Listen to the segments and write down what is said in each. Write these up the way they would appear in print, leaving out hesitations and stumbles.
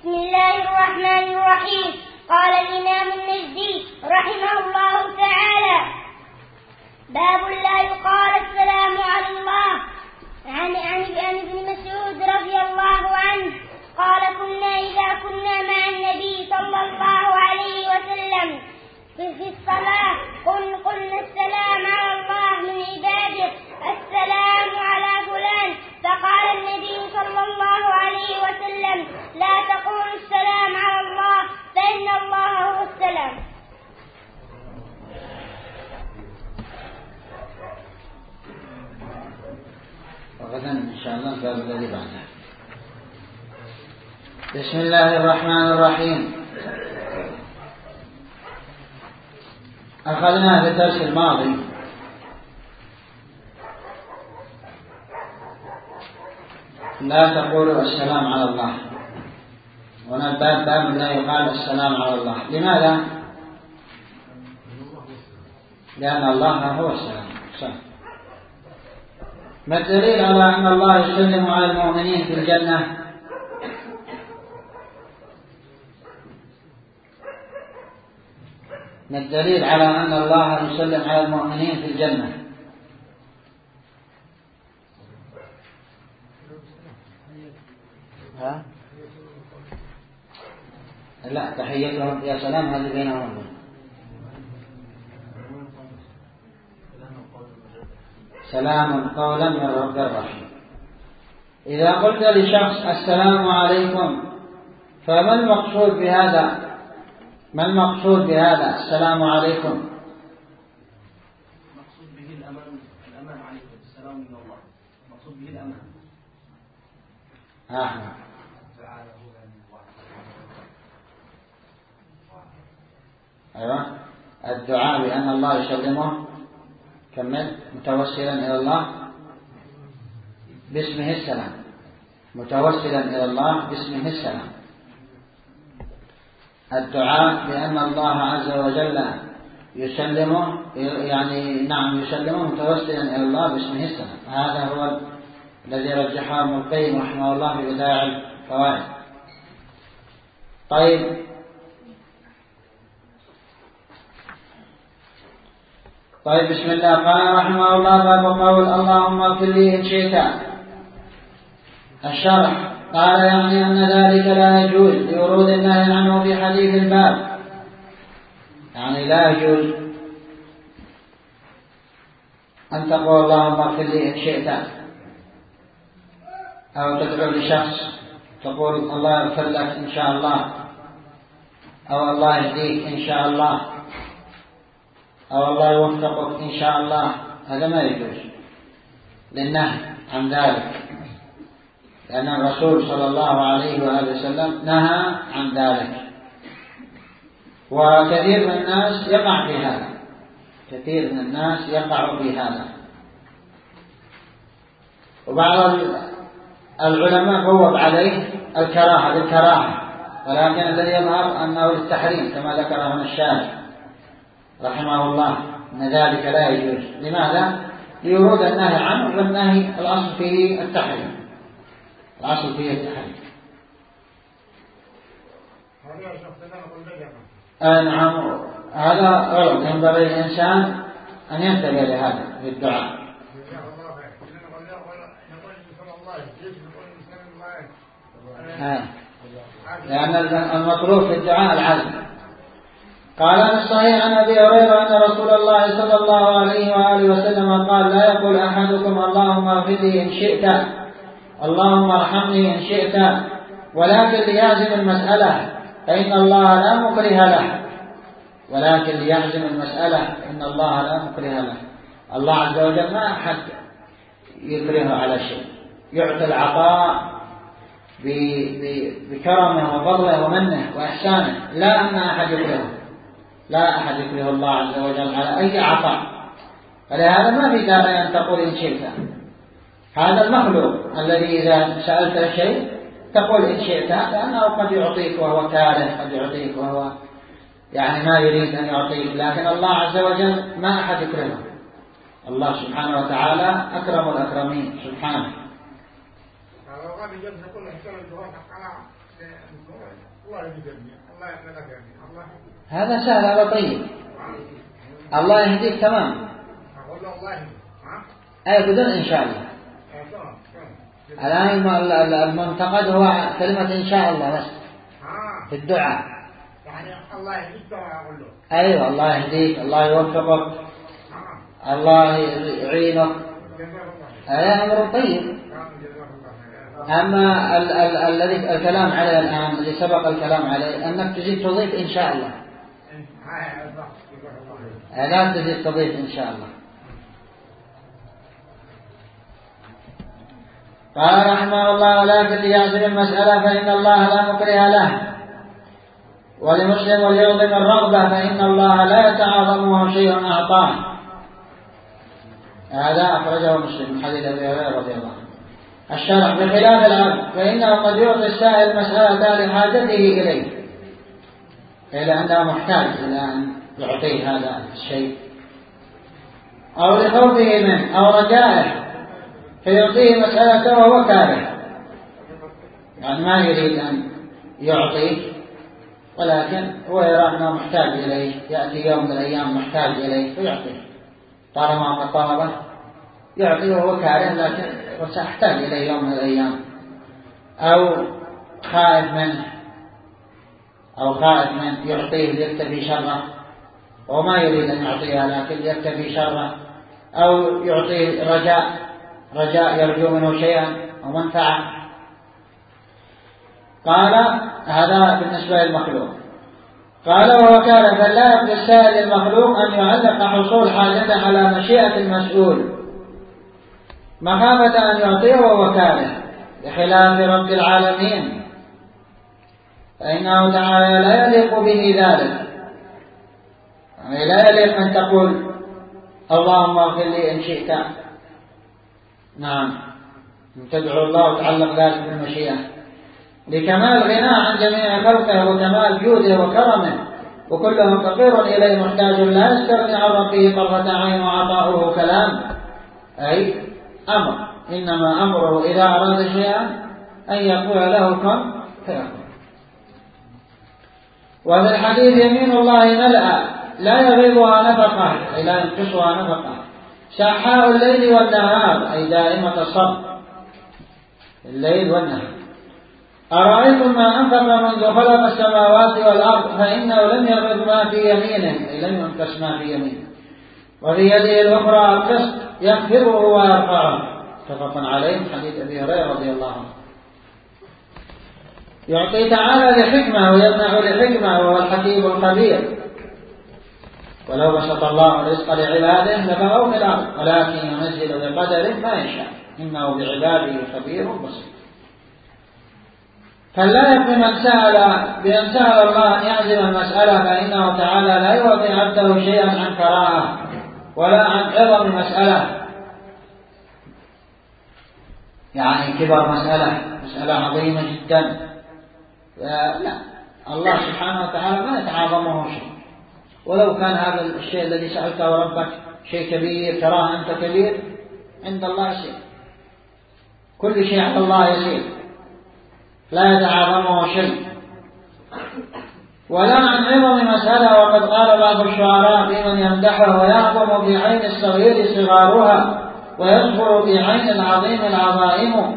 بسم الله الرحمن الرحيم. قال الإمام النجدي رحمه الله تعالى: باب لا يقال السلام على الله. عن ابن مسعود رضي الله عنه قال: إذا كنا مع النبي صلى الله عليه وسلم في الصلاة قلنا السلام على الله من عباده، السلام على فلان، فقال النبي صلى الله عليه وسلم: لا تقولوا السلام على الله فإن الله هو السلام. وغدا إن شاء الله الباب الذي بعده. بسم الله الرحمن الرحيم. أخذنا في الدرس الماضي لا تقولوا السلام على الله، هنا الباب باب لا يقال السلام على الله. لماذا؟ لأن الله هو السلام. صح. ما الدليل على أن الله يسلم على المؤمنين في الجنة؟ ما الدليل على أن الله يسلم على المؤمنين في الجنة؟ ها؟ لا، تحيتهم يا سلام هذه بينهم. سلام قولا من رب رحيم. إذا قلت لشخص السلام عليكم فما المقصود بهذا؟ ما المقصود بهذا السلام عليكم؟ المقصود به الأمان عليكم، السلام من الله، المقصود به الأمان. أيوة، الدعاء بأن الله يسلمه. كمل. متوسلا إلى الله باسمه السلام، متوسلا إلى الله باسمه السلام. الدعاء بأن الله عز وجل يسلمه، يعني نعم يسلمه متوسلا إلى الله باسمه السلام. هذا هو الذي رجحه ابن القيم رحمه الله في بدائع الفوائد. طيب بسم الله. قال رحمه الله: باب قول اللهم اغفر لي إن شئت. الشرح. قال يعني أن ذلك لا يجوز لورود النهي عنه في حديث الباب، يعني لا يجوز أن تقول اللهم اغفر لي إن شئت، أو تدعو لشخص تقول الله يغفر لك إن شاء الله، أو الله يهديك إن شاء الله، أو الله يوفقك إن شاء الله. هذا ما يجوز للنهي عن ذلك، لأن الرسول صلى الله عليه وآله وسلم نهى عن ذلك. وكثير من الناس يقع في هذا، كثير من الناس يقع في هذا. وبعض العلماء بوب عليه الكراهة بالكراهة، ولكن الذي يظهر أنه للتحريم كما ذكر هنا الشارح رحمه الله، أن ذلك لا يجوز. لماذا؟ ليورود النهي عنه، والنهي الأصل فيه التحريم، الأصل فيه التحريم. نعم، هذا غلط. ينبغي الإنسان أن ينتبه لهذا بالدعاء. لأن المطلوب في الدعاء العزم. قال عن الصحيح عن أبي هريرة أن رسول الله صلى الله عليه وآله وسلم قال: لا يقول أحدكم اللهم اغفر لي إن شئت، اللهم ارحمني إن شئت، ولكن ليعزم المسألة فإن الله لا مكره له. ولكن ليعزم المسألة إن الله لا مكره له. الله عز وجل ما أحد يكرهه على شيء، يعطي العطاء بكرمه وفضله ومنه وإحسانه، لا أن أحد يكرهه، لا أحد يكره الله عز وجل على أي عطاء. فلهذا ما في داعي أن تقول إن شئت. هذا المخلوق الذي إذا سألت شيء تقول إن شئت، لأنه قد يعطيك وهو كاره، قد يعطيك وهو يعني ما يريد أن يعطيك. لكن الله عز وجل ما أحد يكرهه. الله سبحانه وتعالى أكرم الأكرمين سبحانه. هذا سهل، هذا طيب. الله يهديك تمام. أي بدون إن شاء الله. الآن المنتقد هو كلمة إن شاء الله بس في الدعاء. يعني الله يهديك أقول له. أيوة، الله يهديك، الله يوفقك، الله يعينك. هذا أمر طيب. أما الذي الكلام عليه الآن، الذي سبق الكلام عليه، أنك تزيد تضيف إن شاء الله. لا تزيد تضيف إن شاء الله. قال رحمه الله: ولكن ليعزم المسألة فإن الله لا مكره له، ولمسلم وليعظم الرغبة فإن الله لا يتعاظمه شيء أعطاه. هذا أخرجه مسلم من حديث أبي هريرة رضي الله عنه. الشرع: بخلاف العبد فإنه قد يعطي السائل مسألة لحاجته إليه، إلى أنه محتاج إلى أن يعطيه هذا الشيء، أو لخوفه منه أو رجائه فيعطيه مسألته وهو كاره، يعني ما يريد أن يعطيه ولكن هو يرى أنه محتاج إليه، يأتي يوم من الأيام محتاج إليه فيعطيه، طالما قد طلبه يعطيه وهو كاره لكن وسيحتاج إليه يوم من الأيام، أو خائف منه يعطيه ليكتفي شره وما يريد أن يعطيها لكن يكتفي شره، أو يعطيه رجاء يرجو منه شيئا أو منفعة. قال هذا بالنسبة للمخلوق. قال: وهو كان فلا يقضي السائل المخلوق أن يعلق حصول حاجته على مشيئة المسؤول مخافة أن يعطيه وهو كاره، بخلاف رب العالمين فإنه تعالى لا يليق به ذلك، يعني لا يليق أن تقول اللهم اغفر لي إن شئت، نعم، تدعو الله وتعلق ذلك بالمشيئة، لكمال غناه عن جميع خلقه وكمال جوده وكرمه، وكلهم فقير إليه محتاج لا يستغني عن ربه طرفة عين، وعطاؤه كلام أي أمر، إنما أمره إذا أراد شيئا أن يقول له كن فيكون. وفي الحديث: يمين الله ملأ لا يغيضها نفقة، أي لا ينقصها نفقة، سحاء الليل والنهار، أي دائمة الصبر الليل والنهار. أرأيتم ما أنفق منذ خلق السماوات والأرض فإنه لم يغض ما في يمينه، أي لم ينقص ما في يمينه، وفي يده الأخرى القسط يخفضه ويرفعه. متفق عليه، حديث أبي هريرة رضي الله عنه. يعطي تعالى لحكمة ويمنع لحكمة، وهو الحكيم الخبير. ولو بسط الله الرزق لعباده لبغوا في الأرض ولكن ينزل بقدر ما يشاء، إنه بعباده خبير بصير. فلا يكفي من سأل بأن سأل الله أن يعزم المسألة، فإنه تعالى لا يعطي عبده شيئا عن كراهة ولا عن عظم مسألة، يعني كبر مسألة عظيمة جدا، لا، الله سبحانه وتعالى ما يتعاظمه شيء، ولو كان هذا الشيء الذي سألته ربك شيء كبير تراه أنت كبير، عند الله يسير، كل شيء عند الله يسير، لا يتعاظمه شيء. ولا عن عظم مسألة، وقد قال بعض الشعراء في من يمدحه: ويعظم في عين الصغير صغارها ويصغر في عين العظيم العظائم.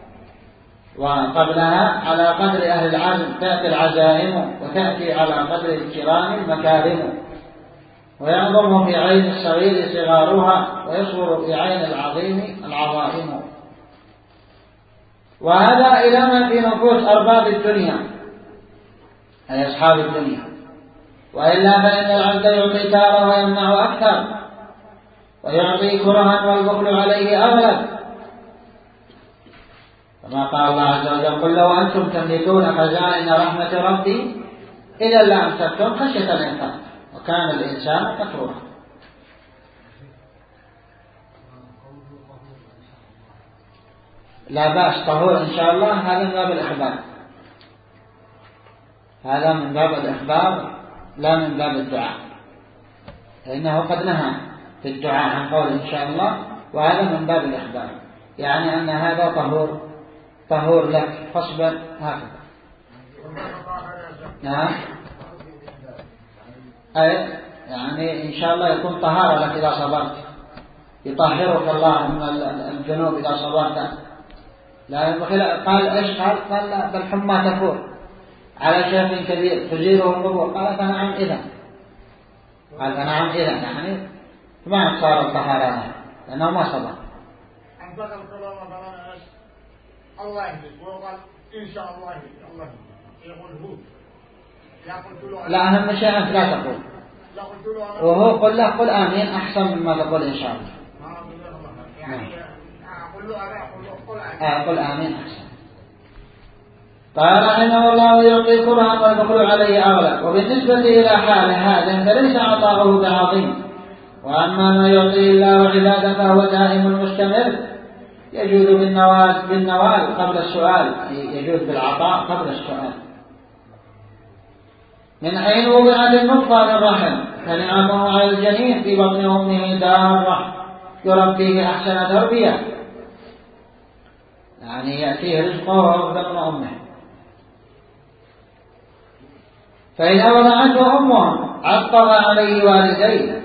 وقبلها: على قدر أهل العزم تأتي العزائم، وتأتي على قدر الكرام المكارم. ويعظم في عين الصغير صغارها ويصغر في عين العظيم العظائم. وهذا إلى ما في نفوس أرباب الدنيا، أي أصحاب الدنيا، وإلا فإن العبد يعطي تارة ويمنع أكثر، ويعطي كرها والبخل عليه أغلب، كما قال الله عز وجل: قل لو أنتم تملكون خزائن رحمة ربي إذا لأمسكتم خشية الإنفاق وكان الإنسان كفورا. لا بأس، طهور إن شاء الله، هذا من باب الإخبار، هذا من باب الإخبار لا من باب الدعاء، لأنه قد نهى في الدعاء عن قول إن شاء الله، وهذا من باب الإخبار، يعني أن هذا طهور لك، فاصبر هكذا. نعم. أي يعني إن شاء الله يكون طهارة لك إذا صبرت، يطهرك الله من الجنوب إذا صبرت. لا قال إيش؟ قال لا، بل حمى تفور على شيخ كبير تزيره القبور. قال فنعم إذا، قال فنعم إذا، يعني ما صار الطهارة لأنه ما صبر. أنفق الكلام مثلا إيش؟ الله يهديك، وقال إن شاء الله يهديك، الله يهديك، يقول هو، لا قلت له لا، أهم شيء أنت لا تقول، لا قلت له أنا، وهو قل له قل آمين أحسن مما تقول إن شاء الله. يعني أقول له أنا أقول له قل آمين أحسن. قال رحمه الله يعطي كرها والبخل عليه أغلى. وبالنسبة إلى حال هذا فليس عطاؤه بعظيم. وأما ما يعطيه الله عباده فهو دائم مستمر، يجود بالنوال قبل السؤال، يجود بالعطاء قبل السؤال. من حين وضعت النطفة في الرحم فنعمه على الجنين في بطن أمه دارة يربيه أحسن تربية، يعني يأتيه رزقه وهو في بطن أمه. فإذا وضعته أمه عطف عليه والديه،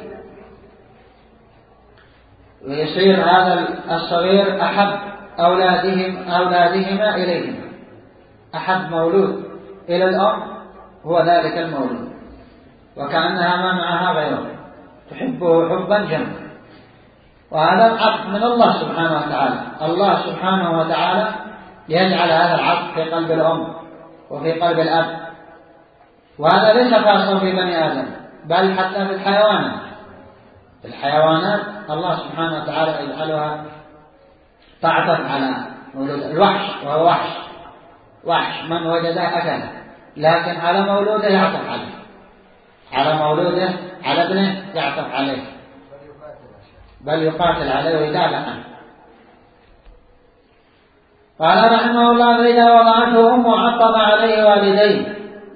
ويصير هذا الصغير أحب أولادهما إليهما، أحب مولود إلى الأم هو ذلك المولود، وكأنها ما معها غيره، تحبه حبا جما. وهذا العطف من الله سبحانه وتعالى. الله سبحانه وتعالى يجعل هذا العطف في قلب الأم وفي قلب الأب، وهذا ليس خاصا في بني آدم بل حتى في الحيوانات. في الحيوانات الله سبحانه وتعالى يجعلها تعطف على مولود الوحش، وهو وحش من وجده أكله، لكن على مولوده يعطف عليه، على مولوده على ابنه يعطف عليه، بل يقاتل عليه ويدافع عنه. قال رحمه الله فإذا وضعته أمه عطف عليه والديه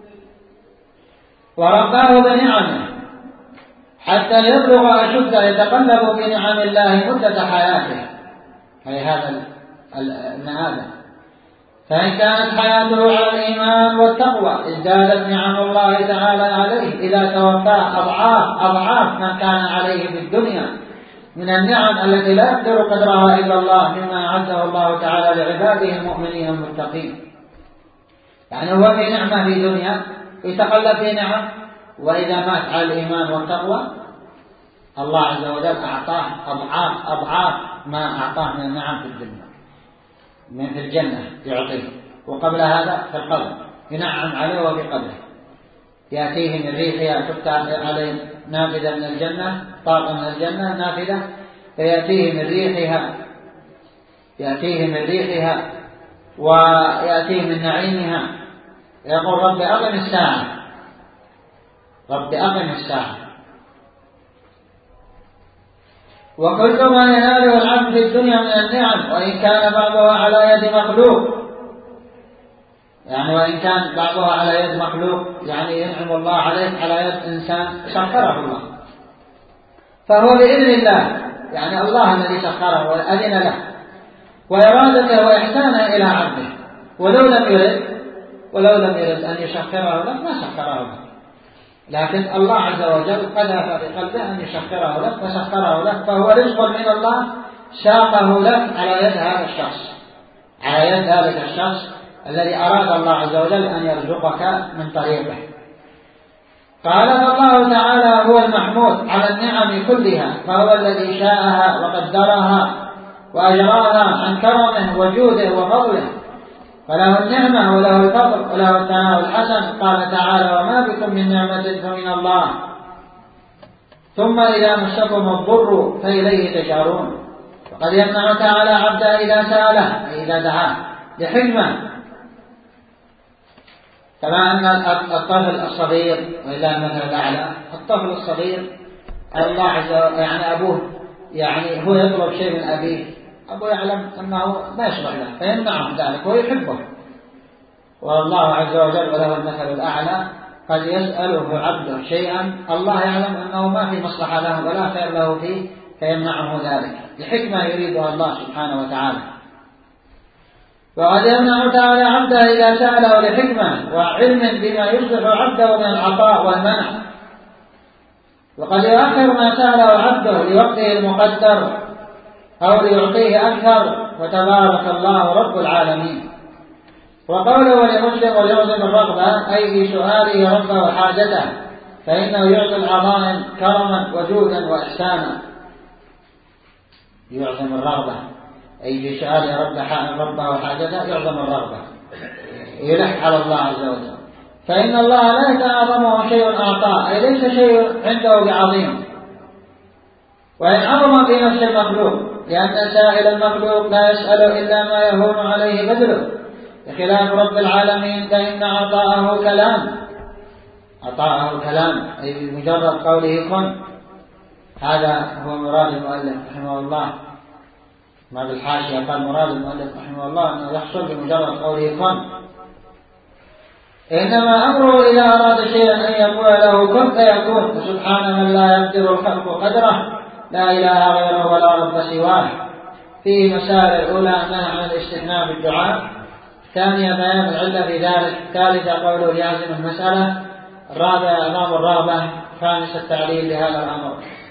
ورباه بنعمه حتى يبلغ أشده يتقلب في نعم الله مدة حياته، أي هذا ابن آدم. فإن كانت حياته على الإيمان والتقوى ازدادت نعم الله تعالى عليه إذا توفاه أضعاف ما كان عليه في الدنيا من النعم التي لا يقدر قدرها إلا الله، مما أعده الله تعالى لعباده المؤمنين المتقين. يعني هو في نعمة في دنيا ويتقلب في نعم، وإذا مات على الإيمان والتقوى الله عز وجل أعطاه أضعاف ما أعطاه من النعم في الدنيا، من في الجنة يعطيه، وقبل هذا في القبر ينعم عليه وفي قبره. يأتيه من ريحها، تفتح عليه نافذة من الجنة، طاقة من الجنة نافذة، فيأتيه من ريحها ويأتيه من نعيمها، يقول رب أقم الساعة. وكل ما يناله العبد في الدنيا من النعم، وإن كان بعضها على يد مخلوق، يعني ينعم الله عليك على يد إنسان سخره الله، فهو بإذن الله، يعني الله الذي سخره وأذن له وإرادته وإحسانه إلى عبده، ولو لم يرد أن يسخره لك ما سخره لك، لكن الله عز وجل قذف في قلبه أن يسخره لك فسخره لك، فهو رزق من الله ساقه لك على يد هذا الشخص، على يد ذلك الشخص الذي أراد الله عز وجل أن يرزقك من طريقه. قال فالله تعالى هو المحمود على النعم كلها، فهو الذي شاءها وقدرها وأجراها عن كرمه وجوده وفضله، فله النعمة وله الفضل وله الثناء الحسن. قال تعالى وما بكم من نعمة فمن الله، ثم إذا مسكم الضر فإليه تجارون. وقد يمنع تعالى عبده إذا سأله أي إذا دعاه لحكمة، كما أن الطفل الصغير، وإلا المثل الأعلى، الطفل الصغير الله عز وجل يعني أبوه يعني هو يطلب شيء من أبيه، أبوه يعلم أنه ما يشرع له فيمنعه ذلك ويحبه، والله عز وجل وله المثل الأعلى قد يسأله عبده شيئا الله يعلم أنه ما في مصلحة له ولا خير له فيه فيمنعه ذلك لحكمة يريدها الله سبحانه وتعالى. وقد يمنع تعالى عبده إذا سأله لحكمة وعلم بما يصلح عبده من العطاء والمنع، وقد يؤخر ما سأله عبده لوقته المقدر أو ليعطيه أكثر، فتبارك الله رب العالمين. وقوله ولمسلم وليعظم الرغبة أي في سؤاله ربه حاجته، فإنه يعطي العظائم كرما وجودا وإحسانا. يعظم الرغبة أي في سؤاله ربه وحاجته، يعظم الرغبة، يلح على الله عز وجل. فإن الله لا يتعاظمه شيء أعطاه، أي ليس شيء عنده بعظيم، وإن عظم في نفس المخلوق، لأن سائل المخلوق لا يسأل إلا ما يهون عليه بذله، بخلاف رب العالمين فإن عطاءه كلام أي بمجرد قوله كن. هذا هو مراد المؤلف رحمه الله، ما بالحاشية قال مراد المؤلف رحمه الله أنه يحصل بمجرد قوله كن، إنما أمره إذا أراد شيئا أن يقول له كن فيكون. فسبحان من لا يقدر الخلق قدره، لا إله غيره ولا رب سواه. فيه مسائل: الأولى النهي عن الاستثناء بالدعاء، ثانية بيان العلة في ذلك، ثالثة قوله لازم المسألة، الرابعة إعظام الرغبة، خامسة التعليل لهذا الأمر.